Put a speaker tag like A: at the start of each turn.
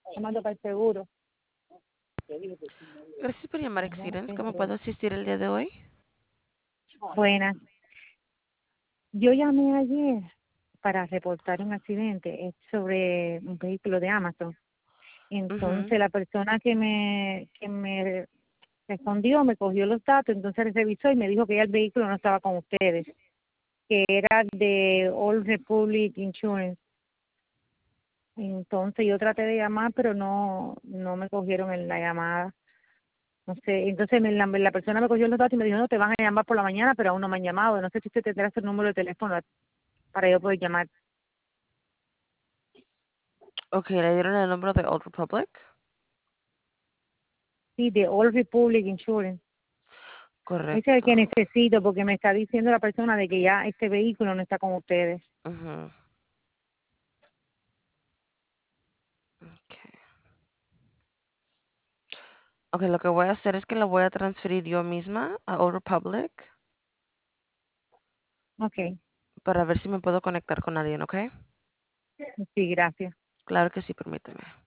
A: llamando para el seguro.
B: Gracias por llamar,
A: Ay, no
B: Accident.
A: sé,
B: ¿Cómo
A: pero-
B: puedo asistir el día de hoy?
A: Buenas. Yo llamé ayer para reportar un accidente sobre un vehículo de Amazon.
B: Mhm.
A: Entonces la persona que me respondió me cogió los datos, entonces revisó y me dijo que ya el vehículo no estaba con ustedes, que era de Old Republic Insurance. Entonces yo traté de llamar, pero no me cogieron en la llamada. No sé, entonces la persona me cogió los datos y me dijo, no, te van a llamar por la mañana, pero aún no me han llamado. No sé si usted tendrá el número de teléfono para yo poder llamar.
B: Ok, ¿le dieron el número de Old Republic?
A: Sí, de Old Republic Insurance. Ese es el
B: Correcto.
A: que necesito porque me está diciendo la persona de que ya este vehículo no está con ustedes.
B: Mhm. Okay. Ok, lo que voy a hacer es que lo voy a transferir yo misma a Old Republic
A: Ok,
B: para ver si me puedo conectar con alguien, ¿ok?
A: sí, gracias.
B: Claro que sí, permíteme.